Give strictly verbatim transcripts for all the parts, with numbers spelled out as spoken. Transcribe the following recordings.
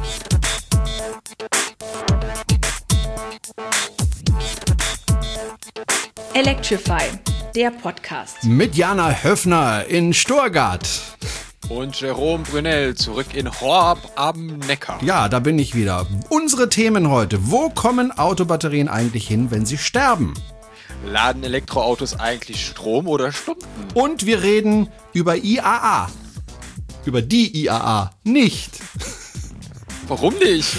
Electrify, der Podcast. Mit Jana Höffner in Stuttgart. Und Jerome Brunel zurück in Horb am Neckar. Ja, da bin ich wieder. Unsere Themen heute. Wo kommen Autobatterien eigentlich hin, wenn sie sterben? Laden Elektroautos eigentlich Strom oder Stunden? Und wir reden über I A A. Über die I A A. Nicht. Warum nicht?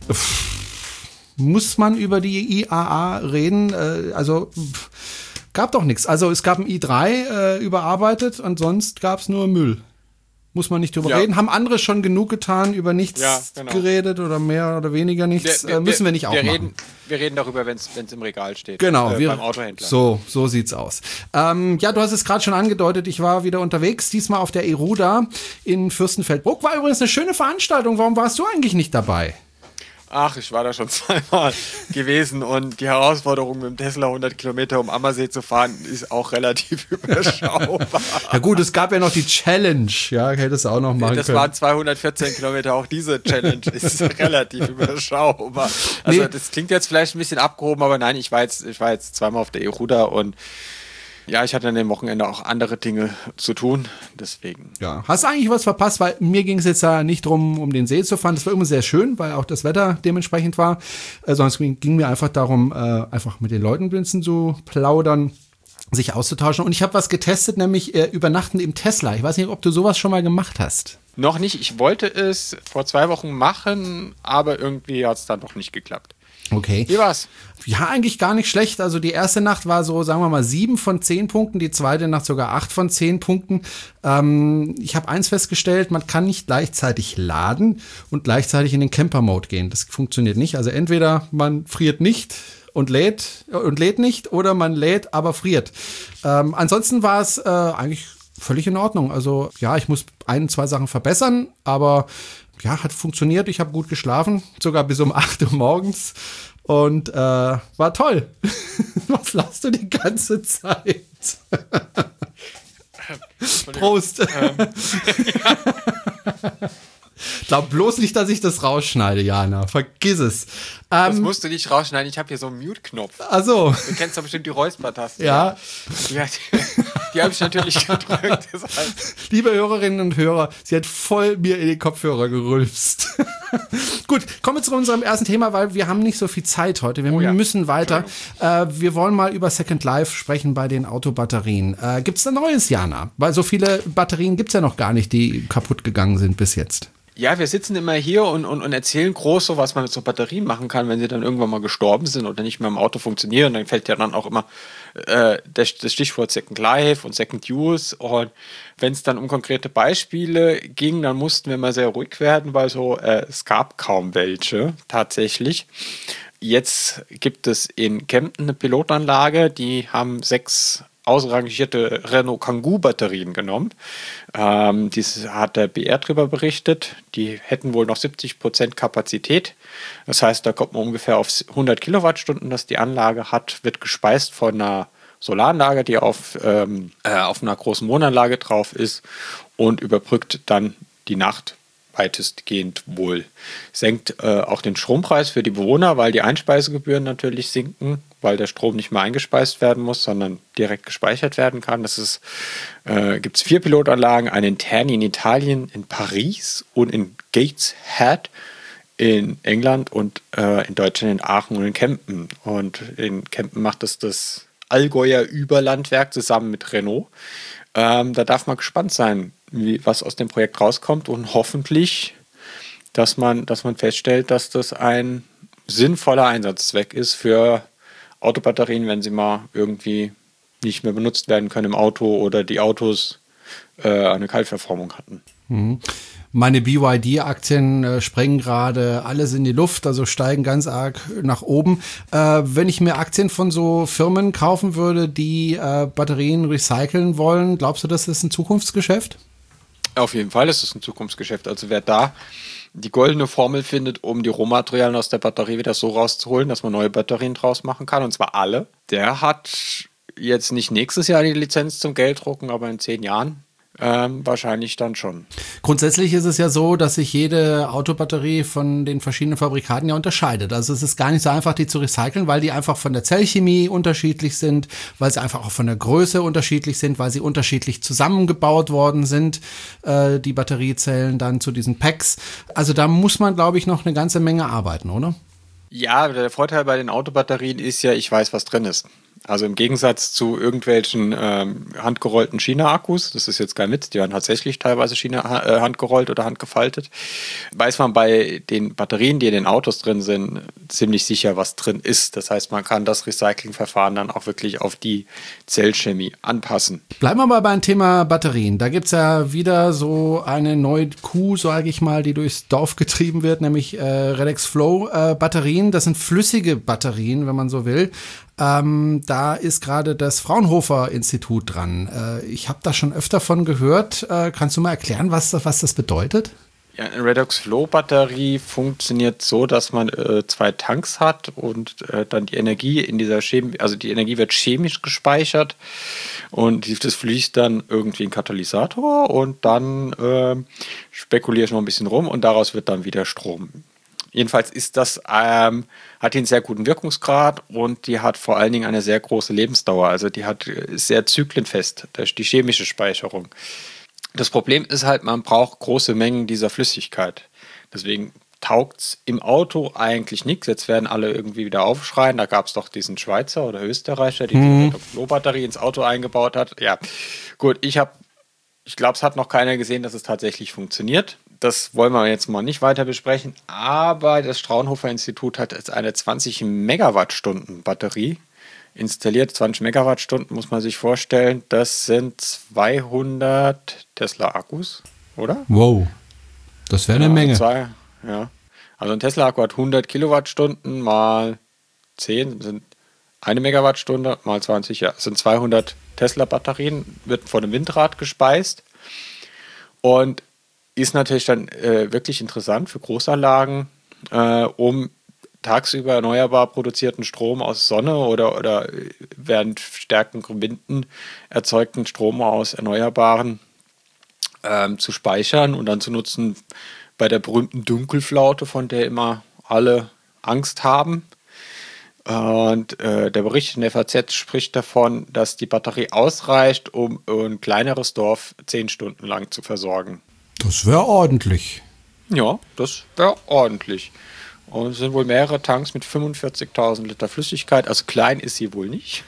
Muss man über die I A A reden? Äh, also gab doch nichts. Also es gab ein i drei äh, überarbeitet und sonst gab es nur Müll. Muss man nicht drüber ja. reden. Haben andere schon genug getan, über nichts ja, genau. geredet oder mehr oder weniger nichts? Wir, wir, äh, müssen wir nicht auch wir machen. Reden, wir reden darüber, wenn es im Regal steht. Genau, äh, wir, beim Autohändler. So, so sieht's aus. Ähm, ja, du hast es gerade schon angedeutet, ich war wieder unterwegs, diesmal auf der eRuda in Fürstenfeldbruck. War übrigens eine schöne Veranstaltung. Warum warst du eigentlich nicht dabei? Ach, ich war da schon zweimal gewesen und die Herausforderung, mit dem Tesla hundert Kilometer um Ammersee zu fahren, ist auch relativ überschaubar. Ja gut, es gab ja noch die Challenge, ja, hättest du auch noch machen das können. Das waren zweihundertvierzehn Kilometer, auch diese Challenge ist relativ überschaubar. Also nee. Das klingt jetzt vielleicht ein bisschen abgehoben, aber nein, ich war jetzt, ich war jetzt zweimal auf der eRuda und ja, ich hatte an dem Wochenende auch andere Dinge zu tun, deswegen. Ja, hast du eigentlich was verpasst, weil mir ging es jetzt ja nicht darum, um den See zu fahren. Das war immer sehr schön, weil auch das Wetter dementsprechend war. Äh, sondern es ging mir einfach darum, äh, einfach mit den Leuten ein bisschen zu plaudern, sich auszutauschen. Und ich habe was getestet, nämlich äh, Übernachten im Tesla. Ich weiß nicht, ob du sowas schon mal gemacht hast. Noch nicht. Ich wollte es vor zwei Wochen machen, aber irgendwie hat es dann noch nicht geklappt. Okay. Wie war's? Ja, eigentlich gar nicht schlecht. Also die erste Nacht war so, sagen wir mal, sieben von zehn Punkten, die zweite Nacht sogar acht von zehn Punkten. Ähm, ich habe eins festgestellt, man kann nicht gleichzeitig laden und gleichzeitig in den Camper-Mode gehen. Das funktioniert nicht. Also entweder man friert nicht und lädt und lädt nicht oder man lädt, aber friert. Ähm, ansonsten war es äh, eigentlich völlig in Ordnung. Also ja, ich muss ein, zwei Sachen verbessern, aber ja, hat funktioniert. Ich habe gut geschlafen, sogar bis um acht Uhr morgens und äh, war toll. Was lachst du die ganze Zeit? Prost. Ähm. Glaub bloß nicht, dass ich das rausschneide, Jana. Vergiss es. Das Ähm, musst du nicht rausschneiden. Ich habe hier so einen Mute-Knopf. Ach so. Du kennst doch bestimmt die Räuspertaste. Ja. Die, die, die habe ich natürlich gedrückt. Das heißt. Liebe Hörerinnen und Hörer, sie hat voll mir in die Kopfhörer gerülpst. Gut, kommen wir zu unserem ersten Thema, weil wir haben nicht so viel Zeit heute. Wir oh ja. müssen weiter. Äh, wir wollen mal über Second Life sprechen bei den Autobatterien. Äh, gibt es da Neues, Jana? Weil so viele Batterien gibt es ja noch gar nicht, die kaputt gegangen sind bis jetzt. Ja, wir sitzen immer hier und, und, und erzählen groß so, was man mit so Batterien machen kann, wenn sie dann irgendwann mal gestorben sind oder nicht mehr im Auto funktionieren. Dann fällt ja dann auch immer äh, das, das Stichwort Second Life und Second Use. Und wenn es dann um konkrete Beispiele ging, dann mussten wir mal sehr ruhig werden, weil so äh, es gab kaum welche tatsächlich. Jetzt gibt es in Kempten eine Pilotanlage, die haben sechs ausrangierte Renault Kangoo-Batterien genommen. Ähm, dies hat der B R drüber berichtet. Die hätten wohl noch siebzig Prozent Kapazität. Das heißt, da kommt man ungefähr auf hundert Kilowattstunden, das die Anlage hat, wird gespeist von einer Solaranlage, die auf, ähm, äh, auf einer großen Wohnanlage drauf ist und überbrückt dann die Nacht weitestgehend wohl. Senkt äh, auch den Strompreis für die Bewohner, weil die Einspeisegebühren natürlich sinken, weil der Strom nicht mehr eingespeist werden muss, sondern direkt gespeichert werden kann. Das ist, äh, gibt es vier Pilotanlagen, eine in Terni in Italien, in Paris und in Gateshead in England und äh, in Deutschland in Aachen und in Kempen. Und in Kempen macht es das Allgäuer Überlandwerk zusammen mit Renault. Ähm, da darf man gespannt sein, wie, was aus dem Projekt rauskommt und hoffentlich, dass man, dass man feststellt, dass das ein sinnvoller Einsatzzweck ist für Autobatterien, wenn sie mal irgendwie nicht mehr benutzt werden können im Auto oder die Autos äh, eine Kaltverformung hatten. Mhm. Meine B Y D-Aktien äh, sprengen gerade alles in die Luft, also steigen ganz arg nach oben. Äh, wenn ich mir Aktien von so Firmen kaufen würde, die äh, Batterien recyceln wollen, glaubst du, das ist ein Zukunftsgeschäft? Auf jeden Fall ist es ein Zukunftsgeschäft. Also wer da die goldene Formel findet, um die Rohmaterialien aus der Batterie wieder so rauszuholen, dass man neue Batterien draus machen kann, und zwar alle, der hat jetzt nicht nächstes Jahr die Lizenz zum Gelddrucken, aber in zehn Jahren Ähm, wahrscheinlich dann schon. Grundsätzlich ist es ja so, dass sich jede Autobatterie von den verschiedenen Fabrikaten ja unterscheidet. Also es ist gar nicht so einfach, die zu recyceln, weil die einfach von der Zellchemie unterschiedlich sind, weil sie einfach auch von der Größe unterschiedlich sind, weil sie unterschiedlich zusammengebaut worden sind, äh, die Batteriezellen dann zu diesen Packs. Also da muss man, glaube ich, noch eine ganze Menge arbeiten, oder? Ja, der Vorteil bei den Autobatterien ist ja, ich weiß, was drin ist. Also im Gegensatz zu irgendwelchen ähm, handgerollten China-Akkus, das ist jetzt kein Witz, die werden tatsächlich teilweise China äh, handgerollt oder handgefaltet, weiß man bei den Batterien, die in den Autos drin sind, ziemlich sicher, was drin ist. Das heißt, man kann das Recyclingverfahren dann auch wirklich auf die Zellchemie anpassen. Bleiben wir mal beim Thema Batterien. Da gibt's ja wieder so eine neue Kuh, sage ich mal, die durchs Dorf getrieben wird, nämlich äh, Redex Flow äh, Batterien. Das sind flüssige Batterien, wenn man so will. Ähm, da ist gerade das Fraunhofer Institut dran. Äh, ich habe da schon öfter von gehört. Äh, kannst du mal erklären, was, was das bedeutet? Ja, eine Redox Flow Batterie funktioniert so, dass man äh, zwei Tanks hat und äh, dann die Energie in dieser Chemie, also die Energie wird chemisch gespeichert und das fließt dann irgendwie in Katalysator und dann äh, spekuliere ich noch ein bisschen rum und daraus wird dann wieder Strom. Jedenfalls ist das, ähm, hat die einen sehr guten Wirkungsgrad und die hat vor allen Dingen eine sehr große Lebensdauer. Also die hat ist sehr zyklenfest, das ist die chemische Speicherung. Das Problem ist halt, man braucht große Mengen dieser Flüssigkeit. Deswegen taugt es im Auto eigentlich nichts. Jetzt werden alle irgendwie wieder aufschreien. Da gab es doch diesen Schweizer oder Österreicher, der die Flow-Batterie ins Auto eingebaut hat. Ja, gut, ich habe, ich glaube, es hat noch keiner gesehen, dass es tatsächlich funktioniert. Das wollen wir jetzt mal nicht weiter besprechen, aber das Fraunhofer Institut hat jetzt eine zwanzig Megawattstunden Batterie installiert. zwanzig Megawattstunden muss man sich vorstellen, das sind zweihundert Tesla-Akkus, oder? Wow, das wäre eine ja, Menge. Zwei, ja. Also ein Tesla-Akku hat hundert Kilowattstunden mal zehn, sind eine Megawattstunde mal zwanzig, ja, das sind zweihundert Tesla-Batterien, wird von einem Windrad gespeist und ist natürlich dann äh, wirklich interessant für Großanlagen, äh, um tagsüber erneuerbar produzierten Strom aus Sonne oder, oder während stärkeren Winden erzeugten Strom aus Erneuerbaren ähm, zu speichern und dann zu nutzen bei der berühmten Dunkelflaute, von der immer alle Angst haben. Und äh, der Bericht in der F A Z spricht davon, dass die Batterie ausreicht, um ein kleineres Dorf zehn Stunden lang zu versorgen. Das wäre ordentlich. Ja, das wäre ordentlich. Und es sind wohl mehrere Tanks mit fünfundvierzigtausend Liter Flüssigkeit. Also klein ist sie wohl nicht.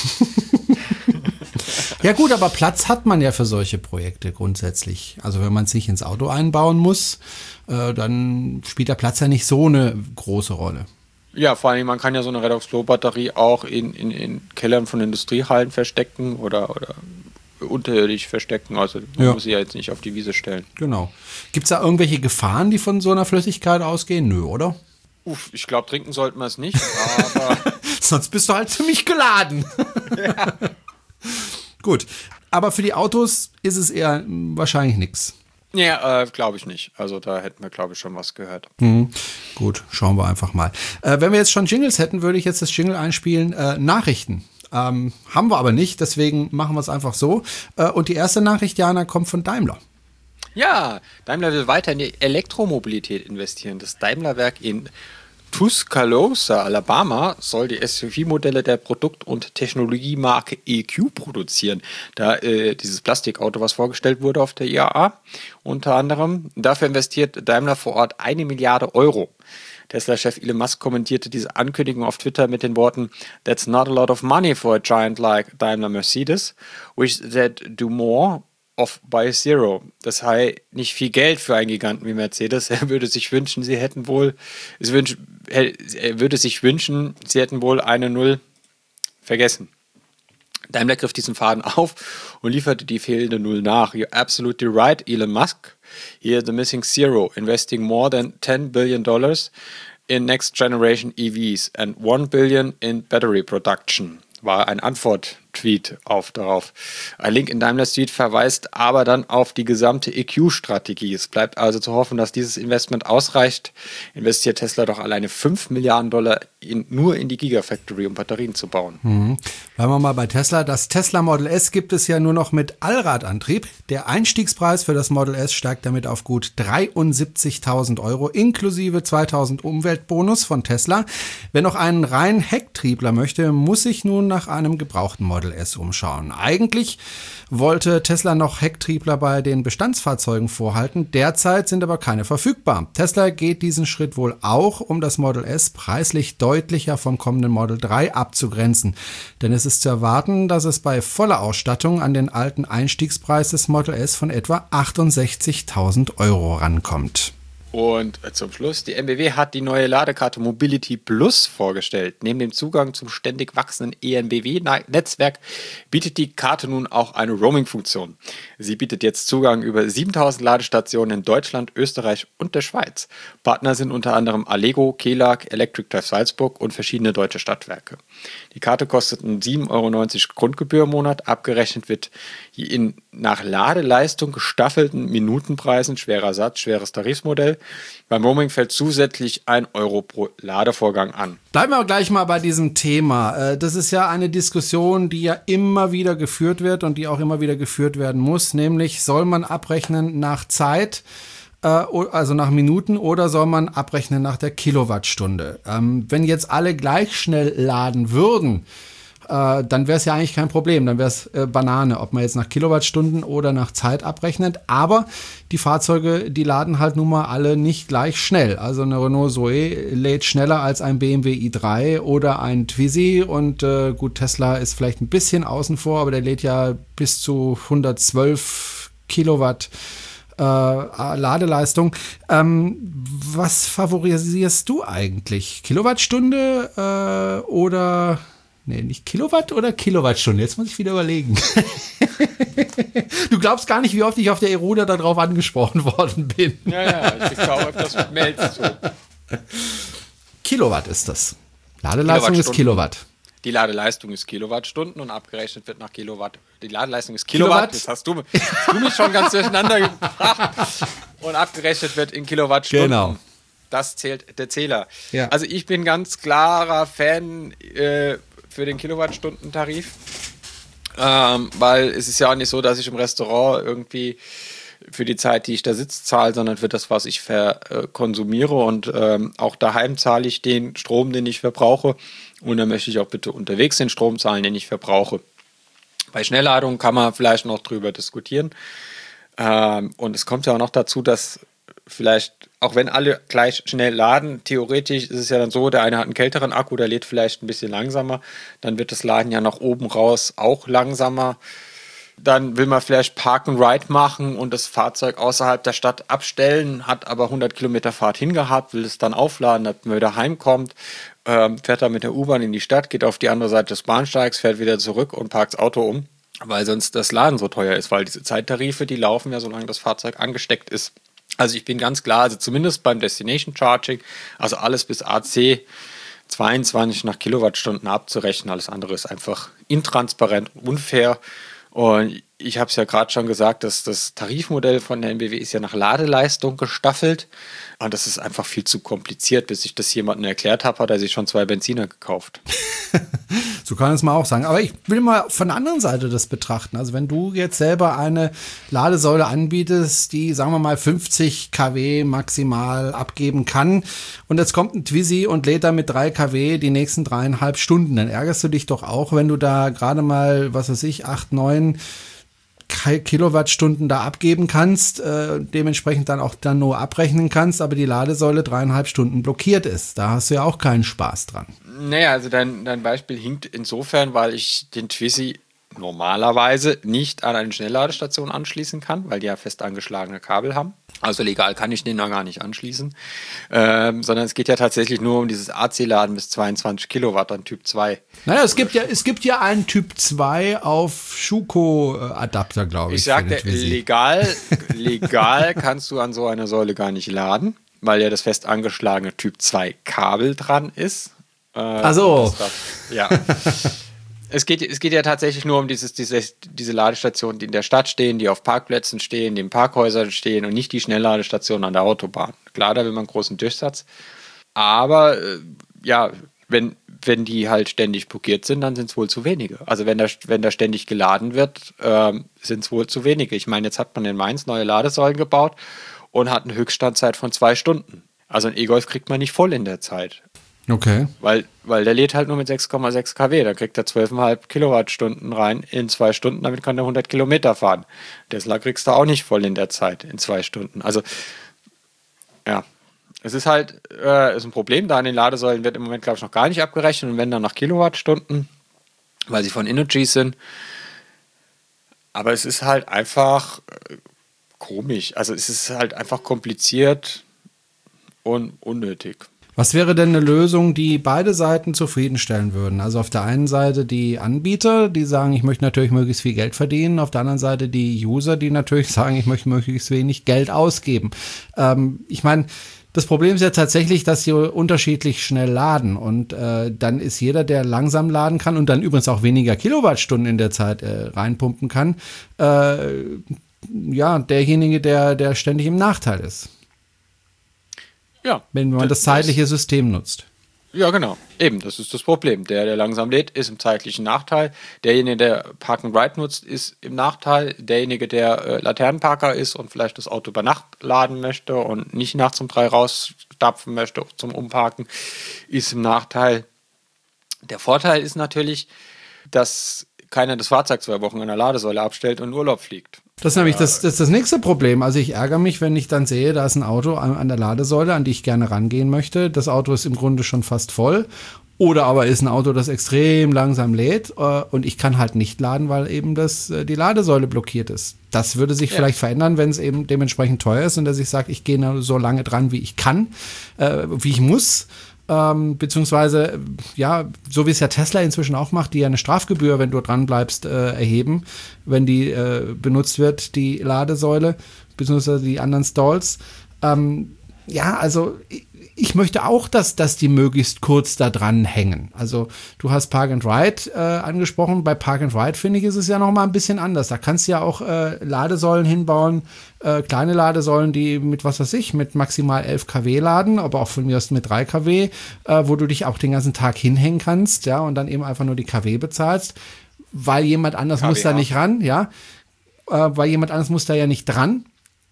Ja gut, aber Platz hat man ja für solche Projekte grundsätzlich. Also wenn man es nicht ins Auto einbauen muss, äh, dann spielt der Platz ja nicht so eine große Rolle. Ja, vor allem, man kann ja so eine Redox Flow Batterie auch in, in, in Kellern von Industriehallen verstecken oder, oder unterirdisch verstecken. Also man ja. muss sie ja jetzt nicht auf die Wiese stellen. Genau. Gibt es da irgendwelche Gefahren, die von so einer Flüssigkeit ausgehen? Nö, oder? Uff, ich glaube, trinken sollten wir es nicht, aber sonst bist du halt ziemlich geladen. Ja. Gut, aber für die Autos ist es eher wahrscheinlich nichts. Ja, äh, glaube ich nicht. Also da hätten wir, glaube ich, schon was gehört. Mhm. Gut, schauen wir einfach mal. Äh, wenn wir jetzt schon Jingles hätten, würde ich jetzt das Jingle einspielen. Äh, Nachrichten. Ähm, haben wir aber nicht, deswegen machen wir es einfach so. Äh, und die erste Nachricht, Jana, kommt von Daimler. Ja, Daimler will weiter in die Elektromobilität investieren. Das Daimlerwerk in Tuscaloosa, Alabama, soll die S U V-Modelle der Produkt- und Technologiemarke E Q produzieren. Da äh, dieses Plastikauto, was vorgestellt wurde auf der I A A, unter anderem. Dafür investiert Daimler vor Ort eine Milliarde Euro. Tesla-Chef Elon Musk kommentierte diese Ankündigung auf Twitter mit den Worten: "That's not a lot of money for a giant like Daimler Mercedes, which that do more of by zero." Das sei nicht viel Geld für einen Giganten wie Mercedes. Er würde sich wünschen, sie hätten wohl, es wünsch, er würde sich wünschen, sie hätten wohl eine Null vergessen. Daimler griff diesen Faden auf und lieferte die fehlende Null nach. "You're absolutely right, Elon Musk. Here's the missing zero, investing more than ten billion dollars in next generation E Vs and one billion in battery production." War ein Antwort-Tweet auf darauf. Ein Link in Daimlers Tweet verweist aber dann auf die gesamte E Q-Strategie. Es bleibt also zu hoffen, dass dieses Investment ausreicht. Investiert Tesla doch alleine fünf Milliarden Dollar in, nur in die Gigafactory, um Batterien zu bauen. Mhm. Bleiben wir mal bei Tesla. Das Tesla Model S gibt es ja nur noch mit Allradantrieb. Der Einstiegspreis für das Model S steigt damit auf gut dreiundsiebzigtausend Euro inklusive zweitausend Umweltbonus von Tesla. Wer noch einen reinen Hecktriebler möchte, muss sich nun nach einem gebrauchten Model S umschauen. Eigentlich wollte Tesla noch Hecktriebler bei den Bestandsfahrzeugen vorhalten. Derzeit sind aber keine verfügbar. Tesla geht diesen Schritt wohl auch, um das Model S preislich deutlicher vom kommenden Model drei abzugrenzen. Denn es ist zu erwarten, dass es bei voller Ausstattung an den alten Einstiegspreis des Model S von etwa achtundsechzigtausend Euro rankommt. Und zum Schluss, die M B W hat die neue Ladekarte Mobility Plus vorgestellt. Neben dem Zugang zum ständig wachsenden E N B W-Netzwerk bietet die Karte nun auch eine Roaming-Funktion. Sie bietet jetzt Zugang über siebentausend Ladestationen in Deutschland, Österreich und der Schweiz. Partner sind unter anderem Allego, Kelag, Electric Drive Salzburg und verschiedene deutsche Stadtwerke. Die Karte kostet sieben Euro neunzig Grundgebühr im Monat. Abgerechnet wird in nach Ladeleistung gestaffelten Minutenpreisen, schwerer Satz, schweres Tarifmodell. Beim Roaming fällt zusätzlich ein Euro pro Ladevorgang an. Bleiben wir gleich mal bei diesem Thema. Das ist ja eine Diskussion, die ja immer wieder geführt wird und die auch immer wieder geführt werden muss. Nämlich, soll man abrechnen nach Zeit, also nach Minuten, oder soll man abrechnen nach der Kilowattstunde? Wenn jetzt alle gleich schnell laden würden, dann wäre es ja eigentlich kein Problem. Dann wäre es äh, Banane, ob man jetzt nach Kilowattstunden oder nach Zeit abrechnet. Aber die Fahrzeuge, die laden halt nun mal alle nicht gleich schnell. Also eine Renault Zoe lädt schneller als ein B M W i drei oder ein Twizy. Und äh, gut, Tesla ist vielleicht ein bisschen außen vor, aber der lädt ja bis zu hundertzwölf Kilowatt äh, Ladeleistung. Ähm, was favorisierst du eigentlich? Kilowattstunde äh, oder... Nee, nicht Kilowatt oder Kilowattstunde? Jetzt muss ich wieder überlegen. Du glaubst gar nicht, wie oft ich auf der Eruda darauf angesprochen worden bin. Ja, ja, ich kriege auch öfters Mails zu. Kilowatt ist das. Ladeleistung ist Kilowatt. Die Ladeleistung ist Kilowattstunden und abgerechnet wird nach Kilowatt. Die Ladeleistung ist Kilowatt. Kilowatt. Jetzt hast du, hast du mich schon ganz durcheinander gebracht. Und abgerechnet wird in Kilowattstunden. Genau. Das zählt der Zähler. Ja. Also ich bin ganz klarer Fan äh, für den Kilowattstunden-Tarif, ähm, weil es ist ja auch nicht so, dass ich im Restaurant irgendwie für die Zeit, die ich da sitze, zahle, sondern für das, was ich verkonsumiere, und ähm, auch daheim zahle ich den Strom, den ich verbrauche, und dann möchte ich auch bitte unterwegs den Strom zahlen, den ich verbrauche. Bei Schnellladungen kann man vielleicht noch drüber diskutieren, ähm, und es kommt ja auch noch dazu, dass vielleicht, auch wenn alle gleich schnell laden, theoretisch ist es ja dann so, der eine hat einen kälteren Akku, der lädt vielleicht ein bisschen langsamer, dann wird das Laden ja nach oben raus auch langsamer. Dann will man vielleicht Park and Ride machen und das Fahrzeug außerhalb der Stadt abstellen, hat aber hundert Kilometer Fahrt hingehabt, will es dann aufladen, damit man wieder heimkommt, ähm, fährt dann mit der U-Bahn in die Stadt, geht auf die andere Seite des Bahnsteigs, fährt wieder zurück und parkt das Auto um, weil sonst das Laden so teuer ist, weil diese Zeittarife, die laufen ja, solange das Fahrzeug angesteckt ist. Also ich bin ganz klar, also zumindest beim Destination Charging, also alles bis A C zweiundzwanzig nach Kilowattstunden abzurechnen, alles andere ist einfach intransparent und unfair. Und ich habe es ja gerade schon gesagt, dass das Tarifmodell von der M B W ist ja nach Ladeleistung gestaffelt. Und das ist einfach viel zu kompliziert. Bis ich das jemandem erklärt habe, hat er sich schon zwei Benziner gekauft. So kann es mal auch sagen. Aber ich will mal von der anderen Seite das betrachten. Also wenn du jetzt selber eine Ladesäule anbietest, die, sagen wir mal, fünfzig Kilowatt maximal abgeben kann, und jetzt kommt ein Twizy und lädt da mit drei Kilowatt die nächsten dreieinhalb Stunden, dann ärgerst du dich doch auch, wenn du da gerade mal, was weiß ich, acht, neun Kilowattstunden da abgeben kannst, äh, dementsprechend dann auch dann nur abrechnen kannst, aber die Ladesäule dreieinhalb Stunden blockiert ist. Da hast du ja auch keinen Spaß dran. Naja, also dein, dein Beispiel hinkt insofern, weil ich den Twizy normalerweise nicht an eine Schnellladestation anschließen kann, weil die ja fest angeschlagene Kabel haben. Also legal kann ich den da gar nicht anschließen, ähm, sondern es geht ja tatsächlich nur um dieses A C-Laden bis zweiundzwanzig Kilowatt an Typ zwei. Naja, es gibt ja, es gibt ja einen Typ zwei auf Schuko-Adapter, glaube ich. Ich sagte, legal, legal kannst du an so einer Säule gar nicht laden, weil ja das fest angeschlagene Typ zwei Kabel dran ist. Äh, Ach so. Ja. Es geht, es geht ja tatsächlich nur um dieses, diese, diese Ladestationen, die in der Stadt stehen, die auf Parkplätzen stehen, die in Parkhäusern stehen und nicht die Schnellladestationen an der Autobahn. Klar, da will man einen großen Durchsatz. Aber äh, ja, wenn, wenn die halt ständig blockiert sind, dann sind es wohl zu wenige. Also wenn da, wenn da ständig geladen wird, ähm, sind es wohl zu wenige. Ich meine, jetzt hat man in Mainz neue Ladesäulen gebaut und hat eine Höchststandzeit von zwei Stunden. Also ein E-Golf kriegt man nicht voll in der Zeit. Okay. Weil, weil der lädt halt nur mit sechs Komma sechs Kilowatt. Da kriegt er zwölf Komma fünf Kilowattstunden rein in zwei Stunden. Damit kann er hundert Kilometer fahren. Tesla kriegst du auch nicht voll in der Zeit, in zwei Stunden. Also, ja. Es ist halt äh, ist ein Problem. Da an den Ladesäulen wird im Moment, glaube ich, noch gar nicht abgerechnet. Und wenn dann nach Kilowattstunden, weil sie von Innogy sind. Aber es ist halt einfach äh, komisch. Also, es ist halt einfach kompliziert und unnötig. Was wäre denn eine Lösung, die beide Seiten zufriedenstellen würden? Also auf der einen Seite die Anbieter, die sagen, ich möchte natürlich möglichst viel Geld verdienen. Auf der anderen Seite die User, die natürlich sagen, ich möchte möglichst wenig Geld ausgeben. Ähm, ich meine, das Problem ist ja tatsächlich, dass sie unterschiedlich schnell laden. Und äh, dann ist jeder, der langsam laden kann und dann übrigens auch weniger Kilowattstunden in der Zeit äh, reinpumpen kann, äh, ja, derjenige, der, der ständig im Nachteil ist. Ja, wenn man das, das zeitliche System nutzt. Ja, genau. Eben, das ist das Problem. Der, der langsam lädt, ist im zeitlichen Nachteil. Derjenige, der Park and Ride nutzt, ist im Nachteil. Derjenige, der äh, Laternenparker ist und vielleicht das Auto über Nacht laden möchte und nicht nachts um drei rausstapfen möchte zum Umparken, ist im Nachteil. Der Vorteil ist natürlich, dass keiner das Fahrzeug zwei Wochen an der Ladesäule abstellt und in Urlaub fliegt. Das ist nämlich das, das, das nächste Problem. Also ich ärgere mich, wenn ich dann sehe, da ist ein Auto an, an der Ladesäule, an die ich gerne rangehen möchte. Das Auto ist im Grunde schon fast voll. Oder aber ist ein Auto, das extrem langsam lädt äh, und ich kann halt nicht laden, weil eben das, äh, die Ladesäule blockiert ist. Das würde sich ja vielleicht verändern, wenn es eben dementsprechend teuer ist und dass ich sage, ich gehe nur so lange dran, wie ich kann, äh, wie ich muss. Ähm, beziehungsweise, ja, so wie es ja Tesla inzwischen auch macht, die ja eine Strafgebühr, wenn du dran bleibst, äh, erheben, wenn die äh, benutzt wird, die Ladesäule, beziehungsweise die anderen Stalls. Ähm, ja, also ich, ich möchte auch, dass, dass die möglichst kurz da dran hängen. Also du hast Park and Ride äh, angesprochen. Bei Park and Ride, finde ich, ist es ja noch mal ein bisschen anders. Da kannst du ja auch äh, Ladesäulen hinbauen, äh, kleine Ladesäulen, die mit, was weiß ich, mit maximal elf Kilowatt laden, aber auch von mir aus mit drei Kilowatt, äh, wo du dich auch den ganzen Tag hinhängen kannst, ja, und dann eben einfach nur die Kilowatt bezahlst, weil jemand anders K W A. muss da nicht ran, ja, äh, weil jemand anders muss da ja nicht dran,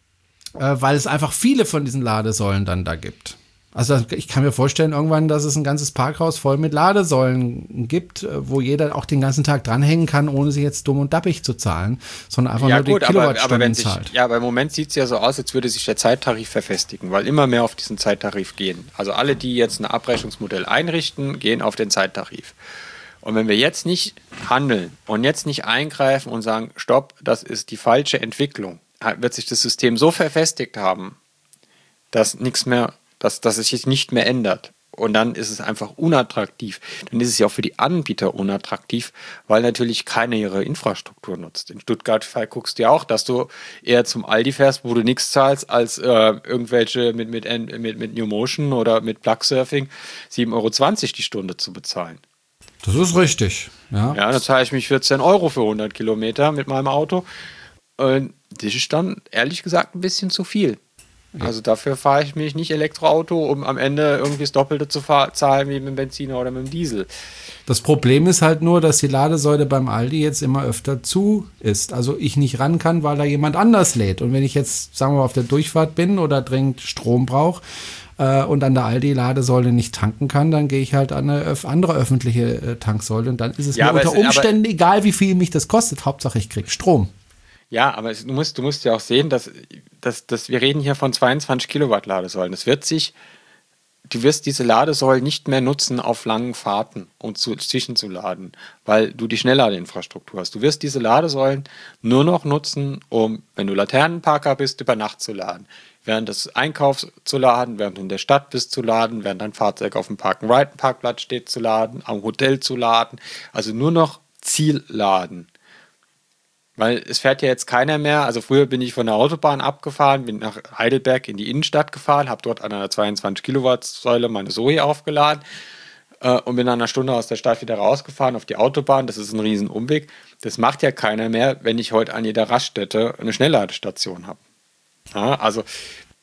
äh, weil es einfach viele von diesen Ladesäulen dann da gibt. Also ich kann mir vorstellen irgendwann, dass es ein ganzes Parkhaus voll mit Ladesäulen gibt, wo jeder auch den ganzen Tag dranhängen kann, ohne sich jetzt dumm und dappig zu zahlen, sondern einfach ja, nur gut, die Kilowattstunden aber, aber wenn sich, zahlt. Ja, aber im Moment sieht es ja so aus, als würde sich der Zeittarif verfestigen, weil immer mehr auf diesen Zeittarif gehen. Also alle, die jetzt ein Abrechnungsmodell einrichten, gehen auf den Zeittarif. Und wenn wir jetzt nicht handeln und jetzt nicht eingreifen und sagen, stopp, das ist die falsche Entwicklung, wird sich das System so verfestigt haben, dass nichts mehr Dass, dass es sich nicht mehr ändert. Und dann ist es einfach unattraktiv. Dann ist es ja auch für die Anbieter unattraktiv, weil natürlich keiner ihre Infrastruktur nutzt. In Stuttgart guckst du ja auch, dass du eher zum Aldi fährst, wo du nichts zahlst, als äh, irgendwelche mit, mit, mit, mit New Motion oder mit Plugsurfing sieben Euro zwanzig die Stunde zu bezahlen. Das ist richtig. Ja, ja, dann zahle ich mich vierzehn Euro für hundert Kilometer mit meinem Auto. Und das ist dann ehrlich gesagt ein bisschen zu viel. Also dafür fahre ich mich nicht Elektroauto, um am Ende irgendwie das Doppelte zu zahlen wie mit dem Benziner oder mit dem Diesel. Das Problem ist halt nur, dass die Ladesäule beim Aldi jetzt immer öfter zu ist. Also ich nicht ran kann, weil da jemand anders lädt. Und wenn ich jetzt, sagen wir mal, auf der Durchfahrt bin oder dringend Strom brauche äh, und an der Aldi-Ladesäule nicht tanken kann, dann gehe ich halt an eine öf- andere öffentliche äh, Tanksäule. Und dann ist es Ja, mir aber unter es- Umständen egal, wie viel mich das kostet. Hauptsache ich kriege Strom. Ja, aber es, du, musst, du musst ja auch sehen, dass, dass, dass wir reden hier von zweiundzwanzig Kilowatt Ladesäulen. Es wird sich, du wirst diese Ladesäulen nicht mehr nutzen auf langen Fahrten, um zu, zwischenzuladen, weil du die Schnellladeinfrastruktur hast. Du wirst diese Ladesäulen nur noch nutzen, um, wenn du Laternenparker bist, über Nacht zu laden. Während des Einkaufs zu laden, während du in der Stadt bist zu laden, während dein Fahrzeug auf dem Park-and-Ride-Parkplatz steht zu laden, am Hotel zu laden. Also nur noch Zielladen. Weil es fährt ja jetzt keiner mehr, also früher bin ich von der Autobahn abgefahren, bin nach Heidelberg in die Innenstadt gefahren, habe dort an einer zweiundzwanzig Kilowatt Säule meine Zoe aufgeladen äh, und bin nach einer Stunde aus der Stadt wieder rausgefahren auf die Autobahn. Das ist ein riesen Umweg. Das macht ja keiner mehr, wenn ich heute an jeder Raststätte eine Schnellladestation habe. Ja, also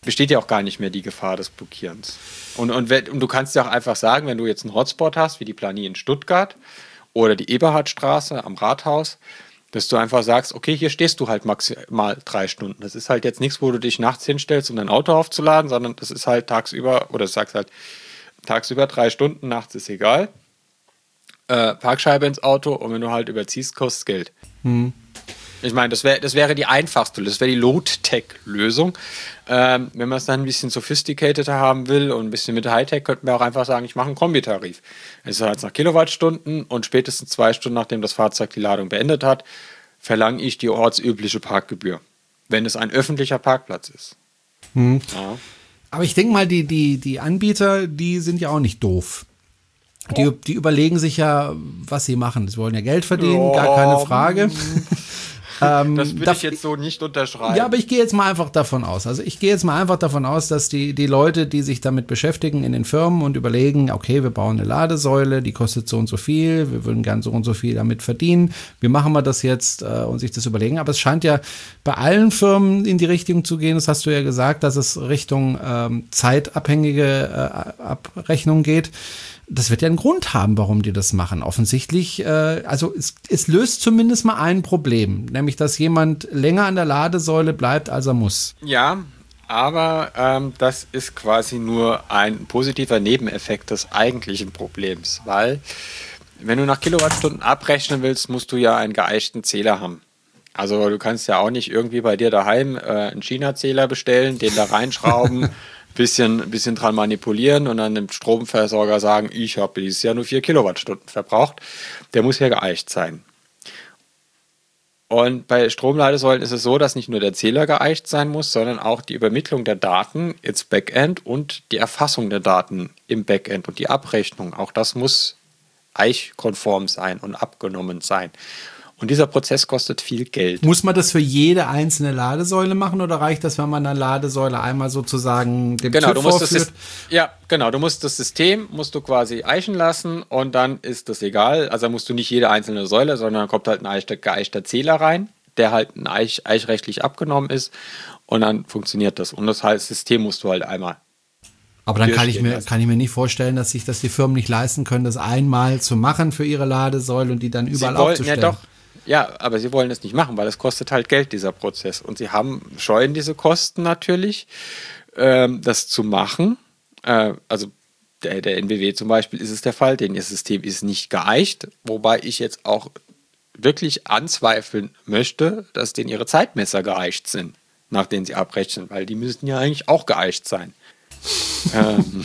besteht ja auch gar nicht mehr die Gefahr des Blockierens. Und, und, und du kannst ja auch einfach sagen, wenn du jetzt einen Hotspot hast, wie die Planie in Stuttgart oder die Eberhardstraße am Rathaus, dass du einfach sagst, okay, hier stehst du halt maximal drei Stunden. Das ist halt jetzt nichts, wo du dich nachts hinstellst, um dein Auto aufzuladen, sondern das ist halt tagsüber, oder du sagst halt, tagsüber drei Stunden, nachts ist egal. Äh, Parkscheibe ins Auto und wenn du halt überziehst, kostet Geld. Hm. Ich meine, das, wär, das wäre die einfachste, das wäre die Low-Tech-Lösung. Ähm, wenn man es dann ein bisschen sophisticated haben will und ein bisschen mit Hightech, könnten wir auch einfach sagen, ich mache einen Kombitarif. Es ist halt nach Kilowattstunden und spätestens zwei Stunden, nachdem das Fahrzeug die Ladung beendet hat, verlange ich die ortsübliche Parkgebühr, wenn es ein öffentlicher Parkplatz ist. Hm. Ja. Aber ich denke mal, die, die, die Anbieter, die sind ja auch nicht doof. Die, die überlegen sich ja, was sie machen. Sie wollen ja Geld verdienen, ja, gar keine Frage. Ähm, das würde ich jetzt so nicht unterschreiben. Ja, aber ich gehe jetzt mal einfach davon aus. Also ich gehe jetzt mal einfach davon aus, dass die, die Leute, die sich damit beschäftigen in den Firmen und überlegen, okay, wir bauen eine Ladesäule, die kostet so und so viel, wir würden gern so und so viel damit verdienen. Wie machen wir das jetzt äh, und sich das überlegen? Aber es scheint ja bei allen Firmen in die Richtung zu gehen, das hast du ja gesagt, dass es Richtung ähm, zeitabhängige äh, Abrechnung geht. Das wird ja einen Grund haben, warum die das machen. Offensichtlich, äh, also es, es löst zumindest mal ein Problem, nämlich, dass jemand länger an der Ladesäule bleibt, als er muss. Ja, aber ähm, das ist quasi nur ein positiver Nebeneffekt des eigentlichen Problems, weil wenn du nach Kilowattstunden abrechnen willst, musst du ja einen geeichten Zähler haben. Also du kannst ja auch nicht irgendwie bei dir daheim äh, einen China-Zähler bestellen, den da reinschrauben, bisschen, bisschen dran manipulieren und dann dem Stromversorger sagen, ich habe dieses Jahr nur vier Kilowattstunden verbraucht. Der muss ja geeicht sein. Und bei Stromladesäulen ist es so, dass nicht nur der Zähler geeicht sein muss, sondern auch die Übermittlung der Daten ins Backend und die Erfassung der Daten im Backend und die Abrechnung. Auch das muss eichkonform sein und abgenommen sein. Und dieser Prozess kostet viel Geld. Muss man das für jede einzelne Ladesäule machen oder reicht das, wenn man eine Ladesäule einmal sozusagen dem genau, TÜV du musst vorführt? Das, ja, genau. Du musst das System musst du quasi eichen lassen und dann ist das egal. Also musst du nicht jede einzelne Säule, sondern dann kommt halt ein geeichter Zähler rein, der halt ein eich, eichrechtlich abgenommen ist und dann funktioniert das. Und das heißt, das System musst du halt einmal. Aber dann kann ich, mir, kann ich mir nicht vorstellen, dass sich das die Firmen nicht leisten können, das einmal zu machen für ihre Ladesäule und die dann überall Sie wollen, aufzustellen. Ja, doch. Ja, aber sie wollen das nicht machen, weil es kostet halt Geld, dieser Prozess. Und sie haben scheuen diese Kosten natürlich, ähm, das zu machen. Äh, also der, der N B W zum Beispiel ist es der Fall, denn ihr System ist nicht geeicht, wobei ich jetzt auch wirklich anzweifeln möchte, dass denen ihre Zeitmesser geeicht sind, nach denen sie abrechnen, weil die müssten ja eigentlich auch geeicht sein. ähm,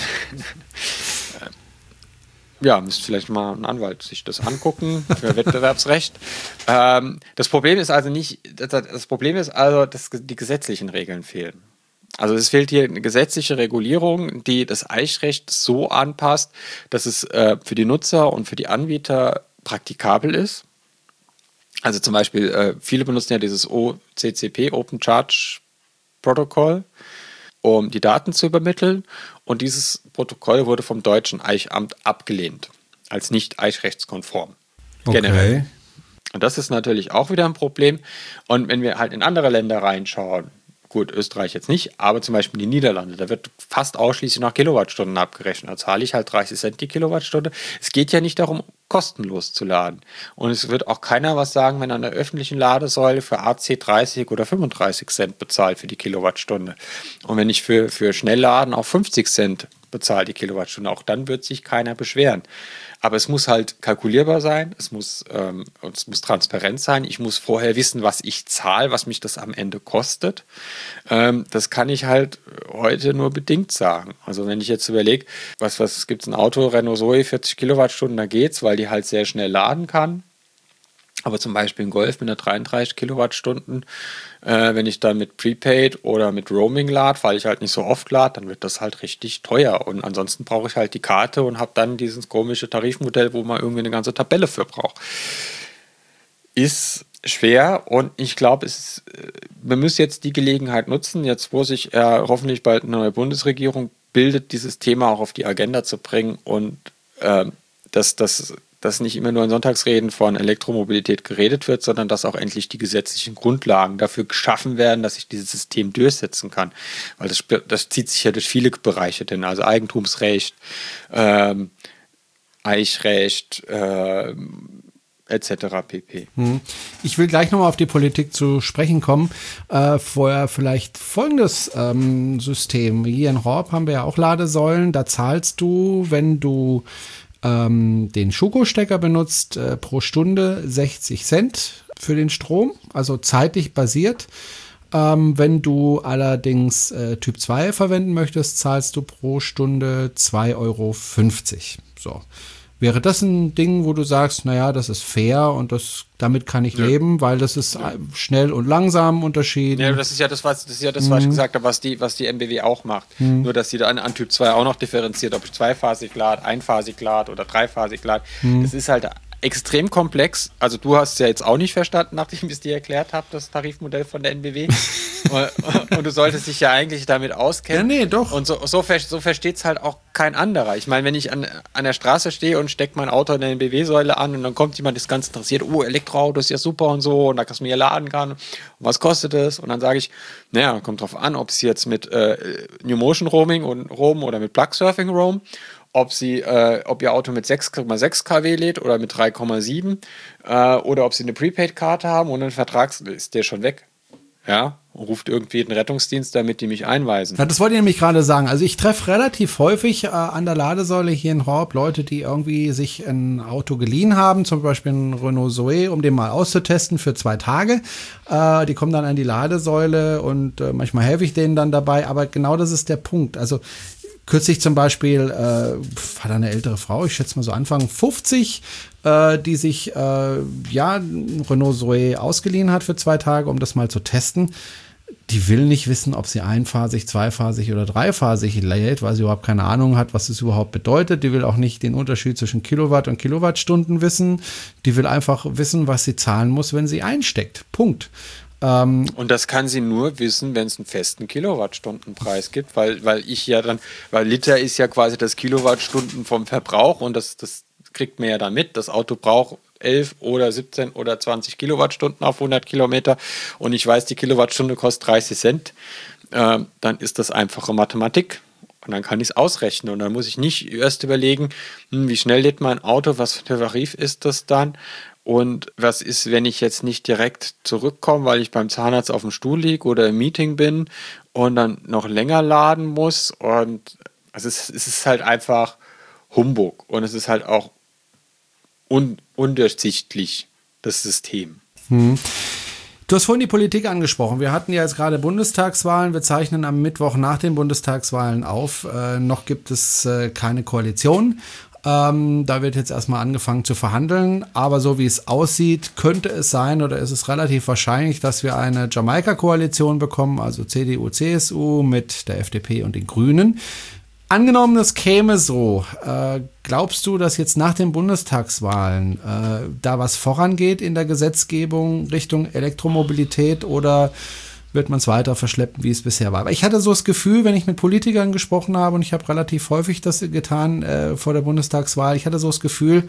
Ja, müsste vielleicht mal ein Anwalt sich das angucken für Wettbewerbsrecht. Ähm, das Problem ist also nicht, das, das Problem ist also, dass die gesetzlichen Regeln fehlen. Also es fehlt hier eine gesetzliche Regulierung, die das Eichrecht so anpasst, dass es äh, für die Nutzer und für die Anbieter praktikabel ist. Also zum Beispiel, äh, viele benutzen ja dieses O C C P, Open Charge Protocol, um die Daten zu übermitteln. Und dieses Protokoll wurde vom deutschen Eichamt abgelehnt, als nicht eichrechtskonform. Okay. Generell. Und das ist natürlich auch wieder ein Problem. Und wenn wir halt in andere Länder reinschauen, gut, Österreich jetzt nicht, aber zum Beispiel die Niederlande, da wird fast ausschließlich nach Kilowattstunden abgerechnet. Da zahle ich halt dreißig Cent die Kilowattstunde. Es geht ja nicht darum, kostenlos zu laden. Und es wird auch keiner was sagen, wenn an der öffentlichen Ladesäule für A C dreißig oder fünfunddreißig Cent bezahlt für die Kilowattstunde. Und wenn ich für, für Schnellladen auch fünfzig Cent bezahle die Kilowattstunde, auch dann wird sich keiner beschweren. Aber es muss halt kalkulierbar sein, es muss, ähm, es muss transparent sein, ich muss vorher wissen, was ich zahle, was mich das am Ende kostet. Ähm, das kann ich halt heute nur bedingt sagen. Also wenn ich jetzt überlege, was, was gibt es ein Auto, Renault Zoe, vierzig Kilowattstunden, da geht's, weil die halt sehr schnell laden kann. Aber zum Beispiel ein Golf mit einer dreiunddreißig Kilowattstunden, äh, wenn ich dann mit Prepaid oder mit Roaming lade, weil ich halt nicht so oft lade, dann wird das halt richtig teuer. Und ansonsten brauche ich halt die Karte und habe dann dieses komische Tarifmodell, wo man irgendwie eine ganze Tabelle für braucht. Ist schwer und ich glaube, es wir müssen jetzt die Gelegenheit nutzen, jetzt wo sich äh, hoffentlich bald eine neue Bundesregierung bildet, dieses Thema auch auf die Agenda zu bringen und äh, dass das dass nicht immer nur in Sonntagsreden von Elektromobilität geredet wird, sondern dass auch endlich die gesetzlichen Grundlagen dafür geschaffen werden, dass sich dieses System durchsetzen kann. Weil das, das zieht sich ja durch viele Bereiche hin, also Eigentumsrecht, ähm, Eichrecht, äh, et cetera pp. Ich will gleich nochmal auf die Politik zu sprechen kommen. Äh, vorher vielleicht folgendes ähm, System. Hier in Horb haben wir ja auch Ladesäulen. Da zahlst du, wenn du ähm, den Schuko-Stecker benutzt, äh, pro Stunde sechzig Cent für den Strom, also zeitlich basiert. Ähm, wenn du allerdings äh, Typ zwei verwenden möchtest, zahlst du pro Stunde zwei Euro fünfzig. So. Wäre das ein Ding, wo du sagst, naja, das ist fair und das, damit kann ich ja. leben, weil das ist ja. schnell und langsam unterschieden? Ja, das ist ja das, was, das, ist ja das, was mhm. ich gesagt habe, was die, was die M B W auch macht. Mhm. Nur, dass sie da an, an Typ zwei auch noch differenziert, ob ich zweiphasig lade, einphasig lade oder dreiphasig lade. Mhm. Das ist halt extrem komplex. Also du hast es ja jetzt auch nicht verstanden, nachdem ich es dir erklärt habe, das Tarifmodell von der N B W. und, und du solltest dich ja eigentlich damit auskennen. Ja, nee, doch. Und so, so, so versteht es halt auch kein anderer. Ich meine, wenn ich an, an der Straße stehe und stecke mein Auto in der N B W-Säule an und dann kommt jemand, das ganz interessiert, oh, Elektroauto ist ja super und so und da kannst du mir ja laden kann. Und was kostet es? Und dann sage ich, naja, kommt drauf an, ob es jetzt mit äh, New Motion Roaming und Roam oder mit Plug Surfing Roam, ob sie, äh, ob ihr Auto mit sechs Komma sechs Kilowatt lädt oder mit drei Komma sieben äh, oder ob sie eine Prepaid-Karte haben und ein Vertrag ist der schon weg. Ja, und ruft irgendwie den Rettungsdienst, damit die mich einweisen. Ja, das wollte ich nämlich gerade sagen. Also ich treffe relativ häufig äh, an der Ladesäule hier in Horb Leute, die irgendwie sich ein Auto geliehen haben, zum Beispiel ein Renault Zoe, um den mal auszutesten für zwei Tage. Äh, die kommen dann an die Ladesäule und äh, manchmal helfe ich denen dann dabei. Aber genau das ist der Punkt. Also kürzlich zum Beispiel äh, war da eine ältere Frau, ich schätze mal so Anfang fünfzig, äh, die sich äh, ja ein Renault Zoe ausgeliehen hat für zwei Tage, um das mal zu testen. Die will nicht wissen, ob sie einphasig, zweiphasig oder dreiphasig lädt, weil sie überhaupt keine Ahnung hat, was das überhaupt bedeutet. Die will auch nicht den Unterschied zwischen Kilowatt und Kilowattstunden wissen. Die will einfach wissen, was sie zahlen muss, wenn sie einsteckt. Punkt. Und das kann sie nur wissen, wenn es einen festen Kilowattstundenpreis gibt, weil, weil ich ja dann, weil Liter ist ja quasi das Kilowattstunden vom Verbrauch und das, das kriegt man ja dann mit. Das Auto braucht elf oder siebzehn oder zwanzig Kilowattstunden auf hundert Kilometer und ich weiß, die Kilowattstunde kostet dreißig Cent, äh, dann ist das einfache Mathematik. Und dann kann ich es ausrechnen und dann muss ich nicht erst überlegen, hm, wie schnell lädt mein Auto, was für ein Tarif ist das dann und was ist, wenn ich jetzt nicht direkt zurückkomme, weil ich beim Zahnarzt auf dem Stuhl liege oder im Meeting bin und dann noch länger laden muss und also es, es ist halt einfach Humbug und es ist halt auch un, undurchsichtlich, das System. Hm. Du hast vorhin die Politik angesprochen. Wir hatten ja jetzt gerade Bundestagswahlen. Wir zeichnen am Mittwoch nach den Bundestagswahlen auf. Äh, noch gibt es äh, keine Koalition. Ähm, da wird jetzt erstmal angefangen zu verhandeln. Aber so wie es aussieht, könnte es sein oder ist es relativ wahrscheinlich, dass wir eine Jamaika-Koalition bekommen, also C D U, C S U mit der F D P und den Grünen. Angenommen, das käme so, äh, glaubst du, dass jetzt nach den Bundestagswahlen äh, da was vorangeht in der Gesetzgebung Richtung Elektromobilität oder wird man es weiter verschleppen, wie es bisher war? Aber ich hatte so das Gefühl, wenn ich mit Politikern gesprochen habe, und ich habe relativ häufig das getan äh, vor der Bundestagswahl, ich hatte so das Gefühl,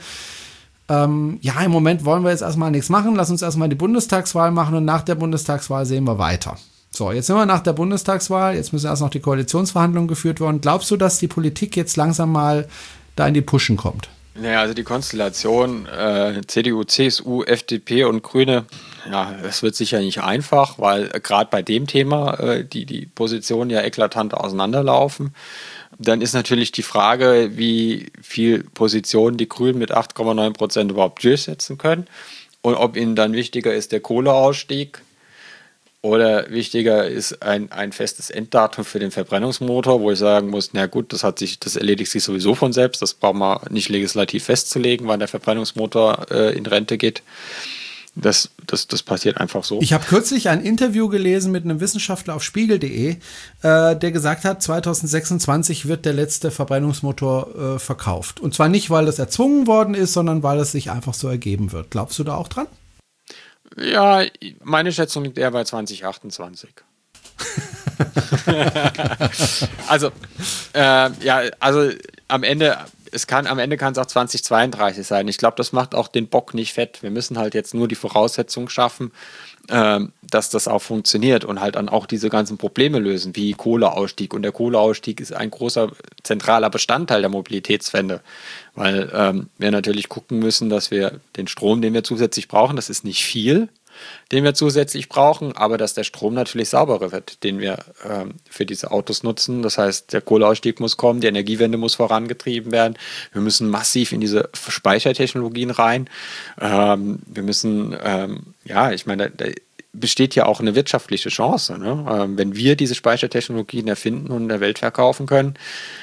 ähm, ja, im Moment wollen wir jetzt erstmal nichts machen, lass uns erstmal die Bundestagswahl machen und nach der Bundestagswahl sehen wir weiter. So, jetzt sind wir nach der Bundestagswahl, jetzt müssen erst noch die Koalitionsverhandlungen geführt werden. Glaubst du, dass die Politik jetzt langsam mal da in die Puschen kommt? Naja, also die Konstellation äh, C D U, C S U, F D P und Grüne, ja, es wird sicher nicht einfach, weil äh, gerade bei dem Thema äh, die, die Positionen ja eklatant auseinanderlaufen. Dann ist natürlich die Frage, wie viel Positionen die Grünen mit acht Komma neun Prozent überhaupt durchsetzen können und ob ihnen dann wichtiger ist der Kohleausstieg oder wichtiger ist ein, ein festes Enddatum für den Verbrennungsmotor, wo ich sagen muss, na gut, das hat sich, das erledigt sich sowieso von selbst, das braucht man nicht legislativ festzulegen, wann der Verbrennungsmotor äh, in Rente geht. Das, das, das passiert einfach so. Ich habe kürzlich ein Interview gelesen mit einem Wissenschaftler auf spiegel punkt de, äh, der gesagt hat, zwanzig sechsundzwanzig wird der letzte Verbrennungsmotor äh, verkauft. Und zwar nicht, weil das erzwungen worden ist, sondern weil es sich einfach so ergeben wird. Glaubst du da auch dran? Ja, meine Schätzung liegt eher bei zwanzig achtundzwanzig. also, äh, ja, also am Ende, es kann am Ende kann es auch zwanzig zweiunddreißig sein. Ich glaube, das macht auch den Bock nicht fett. Wir müssen halt jetzt nur die Voraussetzungen schaffen, ähm, dass das auch funktioniert und halt dann auch diese ganzen Probleme lösen, wie Kohleausstieg. Und der Kohleausstieg ist ein großer zentraler Bestandteil der Mobilitätswende, weil ähm, wir natürlich gucken müssen, dass wir den Strom, den wir zusätzlich brauchen, das ist nicht viel, den wir zusätzlich brauchen, aber dass der Strom natürlich sauberer wird, den wir ähm, für diese Autos nutzen. Das heißt, der Kohleausstieg muss kommen, die Energiewende muss vorangetrieben werden. Wir müssen massiv in diese Speichertechnologien rein. Ähm, wir müssen, ähm, ja, ich meine, da, da besteht ja auch eine wirtschaftliche Chance, ne? Ähm, wenn wir diese Speichertechnologien erfinden und in der Welt verkaufen können,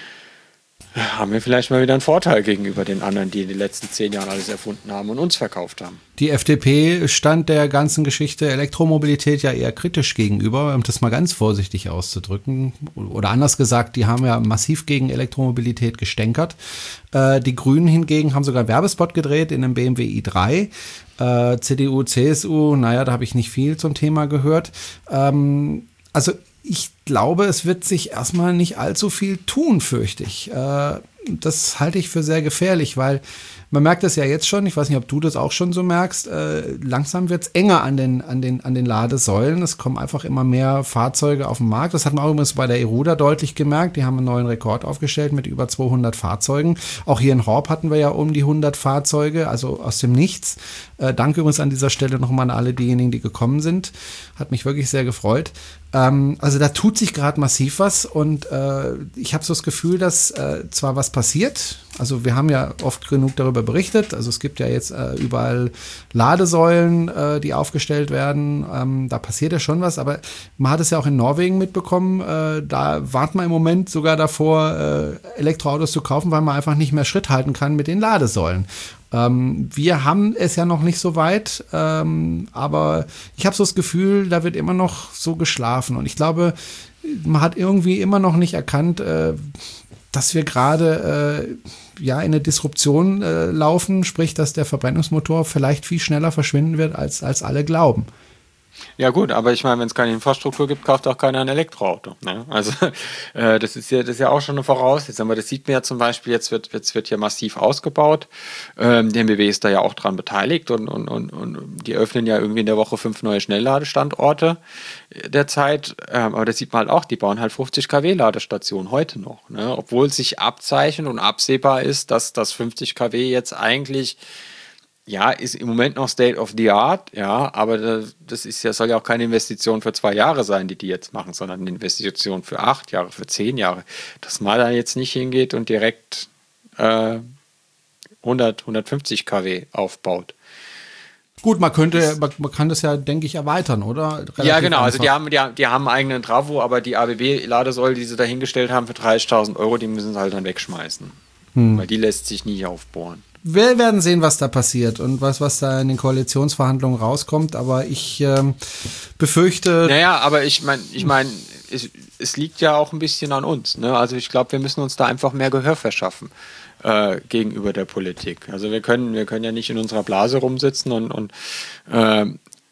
haben wir vielleicht mal wieder einen Vorteil gegenüber den anderen, die in den letzten zehn Jahren alles erfunden haben und uns verkauft haben. Die F D P stand der ganzen Geschichte Elektromobilität ja eher kritisch gegenüber, um das mal ganz vorsichtig auszudrücken. Oder anders gesagt, die haben ja massiv gegen Elektromobilität gestänkert. Äh, die Grünen hingegen haben sogar einen Werbespot gedreht in einem B M W i drei. Äh, C D U, C S U, naja, da habe ich nicht viel zum Thema gehört. Ähm, also ich glaube, es wird sich erstmal nicht allzu viel tun, fürchte ich. Äh, das halte ich für sehr gefährlich, weil man merkt es ja jetzt schon, ich weiß nicht, ob du das auch schon so merkst, äh, langsam wird es enger an den, an, den, an den Ladesäulen. Es kommen einfach immer mehr Fahrzeuge auf den Markt. Das hat man auch übrigens bei der Eruda deutlich gemerkt. Die haben einen neuen Rekord aufgestellt mit über zweihundert Fahrzeugen. Auch hier in Horb hatten wir ja um die hundert Fahrzeuge, also aus dem Nichts. Äh, danke übrigens an dieser Stelle nochmal an alle diejenigen, die gekommen sind. Hat mich wirklich sehr gefreut. Ähm, also da tut sich gerade massiv was und äh, ich habe so das Gefühl, dass äh, zwar was passiert, also wir haben ja oft genug darüber berichtet, also es gibt ja jetzt äh, überall Ladesäulen, äh, die aufgestellt werden, ähm, da passiert ja schon was, aber man hat es ja auch in Norwegen mitbekommen, äh, da wartet man im Moment sogar davor, äh, Elektroautos zu kaufen, weil man einfach nicht mehr Schritt halten kann mit den Ladesäulen. Ähm, wir haben es ja noch nicht so weit, ähm, aber ich habe so das Gefühl, da wird immer noch so geschlafen und ich glaube, man hat irgendwie immer noch nicht erkannt, äh, dass wir gerade äh, ja in eine Disruption äh, laufen, sprich, dass der Verbrennungsmotor vielleicht viel schneller verschwinden wird, als, als alle glauben. Ja gut, aber ich meine, wenn es keine Infrastruktur gibt, kauft auch keiner ein Elektroauto. Ne? Also äh, das ist ja das ist ja auch schon eine Voraussetzung. Aber das sieht man ja zum Beispiel, jetzt wird jetzt wird hier massiv ausgebaut. Ähm, der M B W ist da ja auch dran beteiligt und, und, und, und die öffnen ja irgendwie in der Woche fünf neue Schnellladestandorte derzeit. Ähm, aber das sieht man halt auch, die bauen halt fünfzig Kilowatt Ladestationen heute noch. Ne? Obwohl sich abzeichnet und absehbar ist, dass das fünfzig Kilowatt jetzt eigentlich ja, ist im Moment noch State of the Art, ja, aber das ist ja, soll ja auch keine Investition für zwei Jahre sein, die die jetzt machen, sondern eine Investition für acht Jahre, für zehn Jahre. Dass man da jetzt nicht hingeht und direkt äh, hundert, hundertfünfzig Kilowatt aufbaut. Gut, man könnte, man, man kann das ja, denke ich, erweitern, oder? Relativ ja, genau. einfach. Also die haben, die, die haben einen eigenen Travo, aber die A B B-Ladesäule, die sie da hingestellt haben für dreißigtausend Euro, die müssen sie halt dann wegschmeißen. Hm. Weil die lässt sich nie aufbohren. Wir werden sehen, was da passiert und was, was da in den Koalitionsverhandlungen rauskommt, aber ich ähm, befürchte... Naja, aber ich meine, ich mein, es, es liegt ja auch ein bisschen an uns. Ne? Also ich glaube, wir müssen uns da einfach mehr Gehör verschaffen äh, gegenüber der Politik. Also wir können, wir können ja nicht in unserer Blase rumsitzen und, und äh,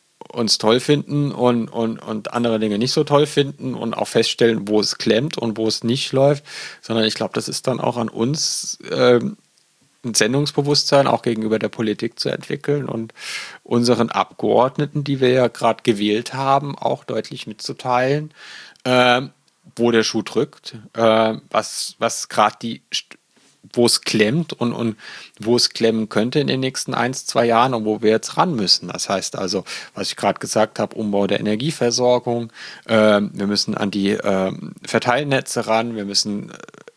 uns toll finden und, und, und andere Dinge nicht so toll finden und auch feststellen, wo es klemmt und wo es nicht läuft, sondern ich glaube, das ist dann auch an uns... Äh, ein Sendungsbewusstsein auch gegenüber der Politik zu entwickeln und unseren Abgeordneten, die wir ja gerade gewählt haben, auch deutlich mitzuteilen, äh, wo der Schuh drückt, äh, was, was gerade die, wo es klemmt und, und wo es klemmen könnte in den nächsten ein, zwei Jahren und wo wir jetzt ran müssen. Das heißt also, was ich gerade gesagt habe, Umbau der Energieversorgung, äh, wir müssen an die äh, Verteilnetze ran, wir müssen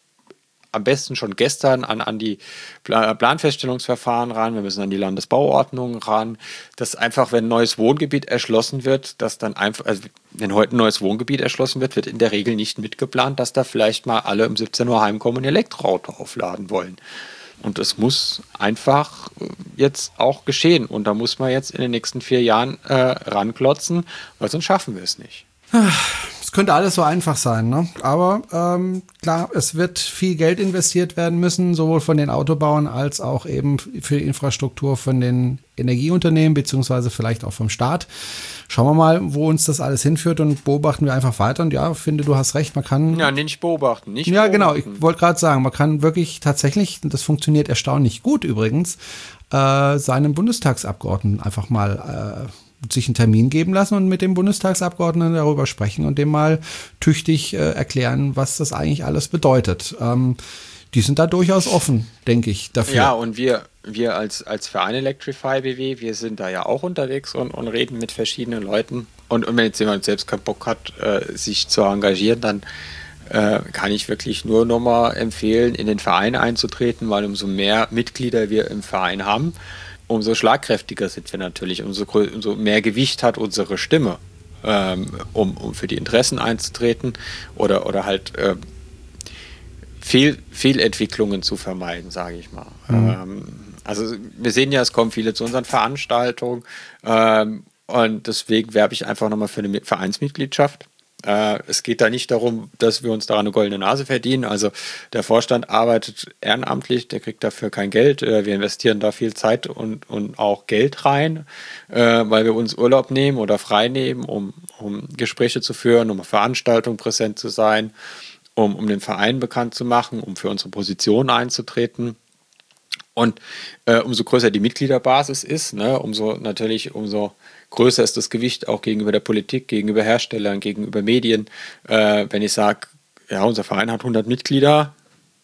am besten schon gestern an, an die Planfeststellungsverfahren ran, wir müssen an die Landesbauordnung ran, dass einfach, wenn ein neues Wohngebiet erschlossen wird, dass dann einfach, also wenn heute ein neues Wohngebiet erschlossen wird, wird in der Regel nicht mitgeplant, dass da vielleicht mal alle um siebzehn Uhr heimkommen und ein Elektroauto aufladen wollen. Und das muss einfach jetzt auch geschehen. Und da muss man jetzt in den nächsten vier Jahren äh, ranklotzen, weil sonst schaffen wir es nicht. Es Es könnte alles so einfach sein, ne? Aber ähm, klar, es wird viel Geld investiert werden müssen, sowohl von den Autobauern als auch eben für die Infrastruktur von den Energieunternehmen, beziehungsweise vielleicht auch vom Staat. Schauen wir mal, wo uns das alles hinführt und beobachten wir einfach weiter. Und ja, finde, du hast recht, man kann... Ja, nicht beobachten, nicht Ja, beobachten. genau, ich wollte gerade sagen, man kann wirklich tatsächlich, das funktioniert erstaunlich gut übrigens, äh, seinen Bundestagsabgeordneten einfach mal... Äh, sich einen Termin geben lassen und mit dem Bundestagsabgeordneten darüber sprechen und dem mal tüchtig äh, erklären, was das eigentlich alles bedeutet. Ähm, die sind da durchaus offen, denke ich, dafür. Ja, und wir, wir als, als Verein Electrify B W, wir sind da ja auch unterwegs und, und reden mit verschiedenen Leuten. Und, und wenn jetzt jemand selbst keinen Bock hat, äh, sich zu engagieren, dann äh, kann ich wirklich nur nochmal empfehlen, in den Verein einzutreten, weil umso mehr Mitglieder wir im Verein haben, umso schlagkräftiger sind wir natürlich, umso, umso mehr Gewicht hat unsere Stimme, ähm, um, um für die Interessen einzutreten oder, oder halt äh, Fehl, Fehlentwicklungen zu vermeiden, sage ich mal. Mhm. Ähm, also wir sehen ja, es kommen viele zu unseren Veranstaltungen ähm, und deswegen werbe ich einfach nochmal für eine Vereinsmitgliedschaft. Äh, es geht da nicht darum, dass wir uns daran eine goldene Nase verdienen. Also der Vorstand arbeitet ehrenamtlich, der kriegt dafür kein Geld. Äh, wir investieren da viel Zeit und, und auch Geld rein, äh, weil wir uns Urlaub nehmen oder frei nehmen, um, um Gespräche zu führen, um auf Veranstaltungen präsent zu sein, um, um den Verein bekannt zu machen, um für unsere Position einzutreten. Und äh, umso größer die Mitgliederbasis ist, ne, umso natürlich, umso größer ist das Gewicht auch gegenüber der Politik, gegenüber Herstellern, gegenüber Medien. Äh, wenn ich sage, ja, unser Verein hat hundert Mitglieder,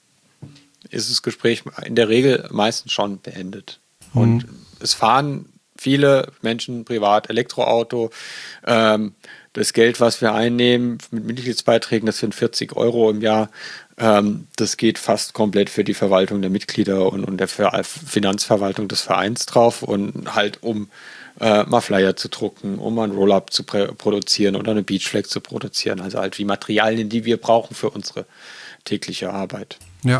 ist das Gespräch in der Regel meistens schon beendet. Mhm. Und es fahren viele Menschen privat Elektroauto. Ähm, das Geld, was wir einnehmen mit Mitgliedsbeiträgen, das sind vierzig Euro im Jahr. Ähm, das geht fast komplett für die Verwaltung der Mitglieder und, und der Finanzverwaltung des Vereins drauf und halt um äh, mal Flyer zu drucken, um mal ein Roll-Up zu produzieren oder eine Beachflag zu produzieren. Also halt wie Materialien, die wir brauchen für unsere tägliche Arbeit. Ja,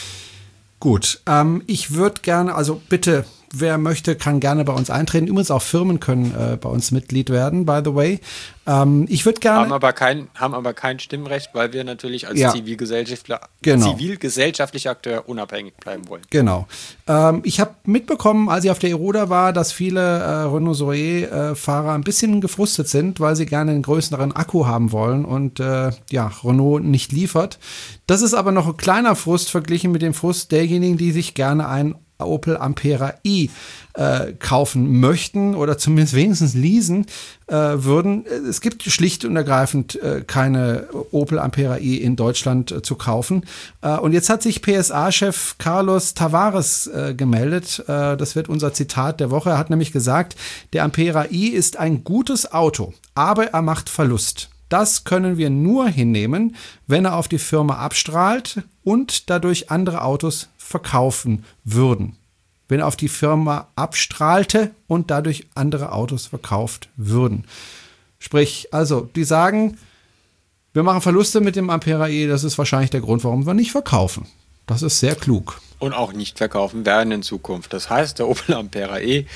gut. Ähm, ich würde gerne, also bitte, wer möchte, kann gerne bei uns eintreten. Übrigens auch Firmen können äh, bei uns Mitglied werden, by the way. Ähm, ich würde gerne... Haben aber, kein, haben aber kein Stimmrecht, weil wir natürlich als ja, Zivilgesellschaftler, genau. zivilgesellschaftlicher Akteur unabhängig bleiben wollen. Genau. Ähm, ich habe mitbekommen, als ich auf der Eroda war, dass viele äh, Renault Zoe-Fahrer ein bisschen gefrustet sind, weil sie gerne einen größeren Akku haben wollen und äh, ja, Renault nicht liefert. Das ist aber noch ein kleiner Frust verglichen mit dem Frust derjenigen, die sich gerne ein Opel Ampera i äh, kaufen möchten oder zumindest wenigstens leasen äh, würden. Es gibt schlicht und ergreifend äh, keine Opel Ampera i in Deutschland äh, zu kaufen. Äh, und jetzt hat sich P S A-Chef Carlos Tavares äh, gemeldet. Äh, das wird unser Zitat der Woche. Er hat nämlich gesagt, der Ampera i ist ein gutes Auto, aber er macht Verlust. Das können wir nur hinnehmen, wenn er auf die Firma abstrahlt und dadurch andere Autos verkaufen würden. Wenn er auf die Firma abstrahlte und dadurch andere Autos verkauft würden. Sprich, also, die sagen, wir machen Verluste mit dem Ampera i, das ist wahrscheinlich der Grund, warum wir nicht verkaufen. Das ist sehr klug. Und auch nicht verkaufen werden in Zukunft. Das heißt, der Opel Ampera e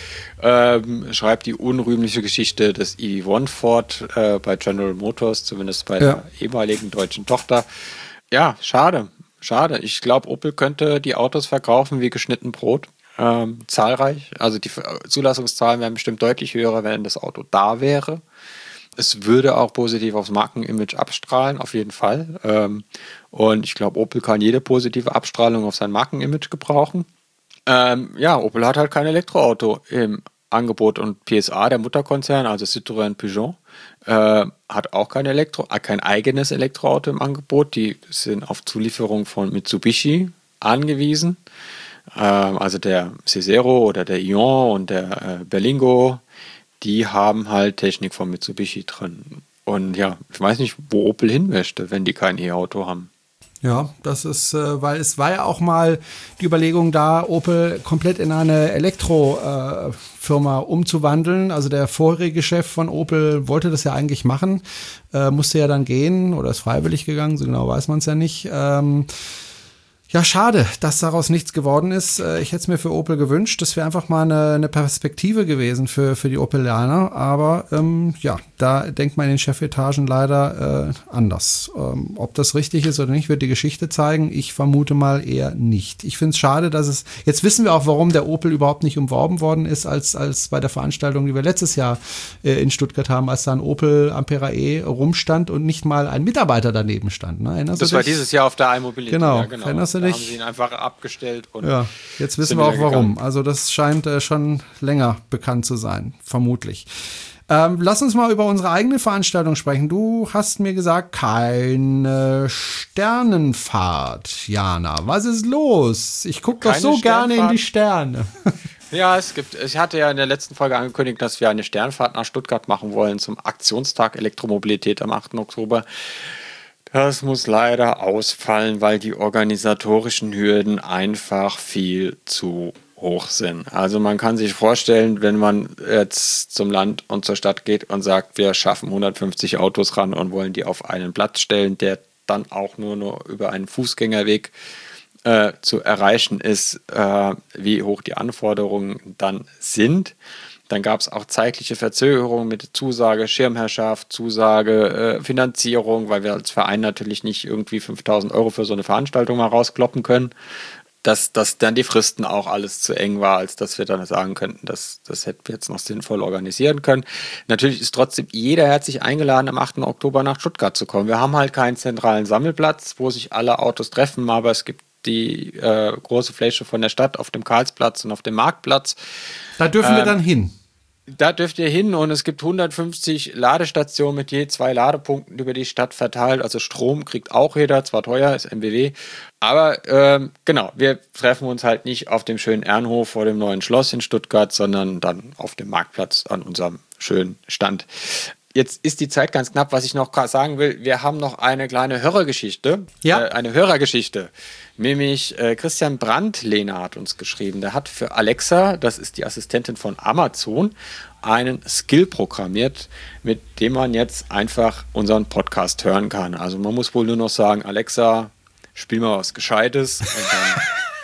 ähm, schreibt die unrühmliche Geschichte des E V eins Ford äh, bei General Motors, zumindest bei ja. der ehemaligen deutschen Tochter. Ja, schade, schade. Ich glaube, Opel könnte die Autos verkaufen wie geschnitten Brot. Ähm, zahlreich. Also die Zulassungszahlen wären bestimmt deutlich höher, wenn das Auto da wäre. Es würde auch positiv aufs Markenimage abstrahlen, auf jeden Fall. Ähm, und ich glaube, Opel kann jede positive Abstrahlung auf sein Markenimage gebrauchen. Ähm, ja, Opel hat halt kein Elektroauto im Angebot und P S A, der Mutterkonzern, also Citroën Peugeot, äh, hat auch kein Elektro, äh, kein eigenes Elektroauto im Angebot. Die sind auf Zulieferung von Mitsubishi angewiesen. Ähm, also der Cesero oder der Ion und der äh, Berlingo, die haben halt Technik von Mitsubishi drin. Und ja, ich weiß nicht, wo Opel hin möchte, wenn die kein E-Auto haben. Ja, das ist, äh, weil es war ja auch mal die Überlegung da, Opel komplett in eine Elektrofirma äh, umzuwandeln. Also der vorherige Chef von Opel wollte das ja eigentlich machen, äh, musste ja dann gehen oder ist freiwillig gegangen, so genau weiß man es ja nicht. Ähm, Ja, schade, dass daraus nichts geworden ist. Ich hätte es mir für Opel gewünscht. Das wäre einfach mal eine, eine Perspektive gewesen für, für die Opelianer. Aber ähm, ja, da denkt man in den Chefetagen leider äh, anders. Ähm, ob das richtig ist oder nicht, wird die Geschichte zeigen. Ich vermute mal eher nicht. Ich finde es schade, dass es, jetzt wissen wir auch, warum der Opel überhaupt nicht umworben worden ist, als, als bei der Veranstaltung, die wir letztes Jahr äh, in Stuttgart haben, als da ein Opel Ampera E rumstand und nicht mal ein Mitarbeiter daneben stand. Ne? Erinnerst das du war dich? dieses Jahr auf der iMobility. Genau, ja, genau. Erinnerst du da dich? haben sie ihn einfach abgestellt. Und ja, jetzt wissen wir auch warum. Also das scheint äh, schon länger bekannt zu sein, vermutlich. Ähm, lass uns mal über unsere eigene Veranstaltung sprechen. Du hast mir gesagt, keine Sternenfahrt, Jana. Was ist los? Ich gucke doch so gerne in die Sterne. Ja, es gibt, ich hatte ja in der letzten Folge angekündigt, dass wir eine Sternfahrt nach Stuttgart machen wollen zum Aktionstag Elektromobilität am achten Oktober. Das muss leider ausfallen, weil die organisatorischen Hürden einfach viel zu hoch sind. Also man kann sich vorstellen, wenn man jetzt zum Land und zur Stadt geht und sagt, wir schaffen hundertfünfzig Autos ran und wollen die auf einen Platz stellen, der dann auch nur noch über einen Fußgängerweg äh, zu erreichen ist, äh, wie hoch die Anforderungen dann sind. Dann gab es auch zeitliche Verzögerungen mit Zusage, Schirmherrschaft, Zusage, äh, Finanzierung, weil wir als Verein natürlich nicht irgendwie fünftausend Euro für so eine Veranstaltung mal rauskloppen können. Dass, dass dann die Fristen auch alles zu eng war, als dass wir dann sagen könnten, dass, das hätten wir jetzt noch sinnvoll organisieren können. Natürlich ist trotzdem jeder herzlich eingeladen, am achten Oktober nach Stuttgart zu kommen. Wir haben halt keinen zentralen Sammelplatz, wo sich alle Autos treffen, aber es gibt die äh, große Fläche von der Stadt auf dem Karlsplatz und auf dem Marktplatz. Da dürfen ähm, wir dann hin. Da dürft ihr hin und es gibt hundertfünfzig Ladestationen mit je zwei Ladepunkten über die Stadt verteilt. Also Strom kriegt auch jeder, zwar teuer, ist M B W. Aber ähm, genau, wir treffen uns halt nicht auf dem schönen Ehrenhof vor dem neuen Schloss in Stuttgart, sondern dann auf dem Marktplatz an unserem schönen Stand. Jetzt ist die Zeit ganz knapp, was ich noch sagen will. Wir haben noch eine kleine Hörergeschichte. Ja. Äh, eine Hörergeschichte. Nämlich äh, Christian Brandlehner hat uns geschrieben. Der hat für Alexa, das ist die Assistentin von Amazon, einen Skill programmiert, mit dem man jetzt einfach unseren Podcast hören kann. Also man muss wohl nur noch sagen, Alexa, spiel mal was Gescheites. Und dann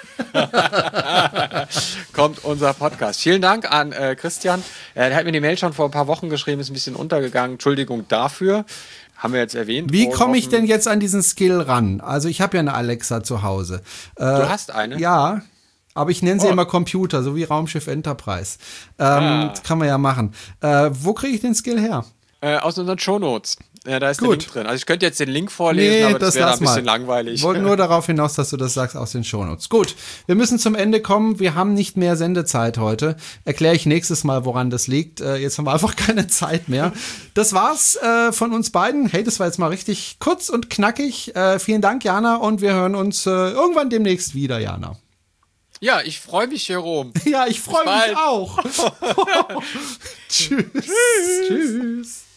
kommt unser Podcast. Vielen Dank an äh, Christian. Er hat mir die Mail schon vor ein paar Wochen geschrieben, ist ein bisschen untergegangen. Entschuldigung dafür. Haben wir jetzt erwähnt. Wie komme ich denn jetzt an diesen Skill ran? Also ich habe ja eine Alexa zu Hause. Äh, du hast eine? Ja, aber ich nenne sie oh. immer Computer, so wie Raumschiff Enterprise. Ähm, ah. Das kann man ja machen. Äh, wo kriege ich den Skill her? Äh, aus unseren Shownotes. Ja, da ist Gut. der Link drin. Also ich könnte jetzt den Link vorlesen, nee, aber das, das wäre ein bisschen mal. langweilig. Ich wollte nur darauf hinaus, dass du das sagst aus den Shownotes. Gut, wir müssen zum Ende kommen. Wir haben nicht mehr Sendezeit heute. Erkläre ich nächstes Mal, woran das liegt. Äh, jetzt haben wir einfach keine Zeit mehr. Das war's äh, von uns beiden. Hey, das war jetzt mal richtig kurz und knackig. Äh, vielen Dank, Jana, und wir hören uns äh, irgendwann demnächst wieder, Jana. Ja, ich freue mich, Jerome. Ja, ich freue mich auch. Tschüss. Tschüss. Tschüss.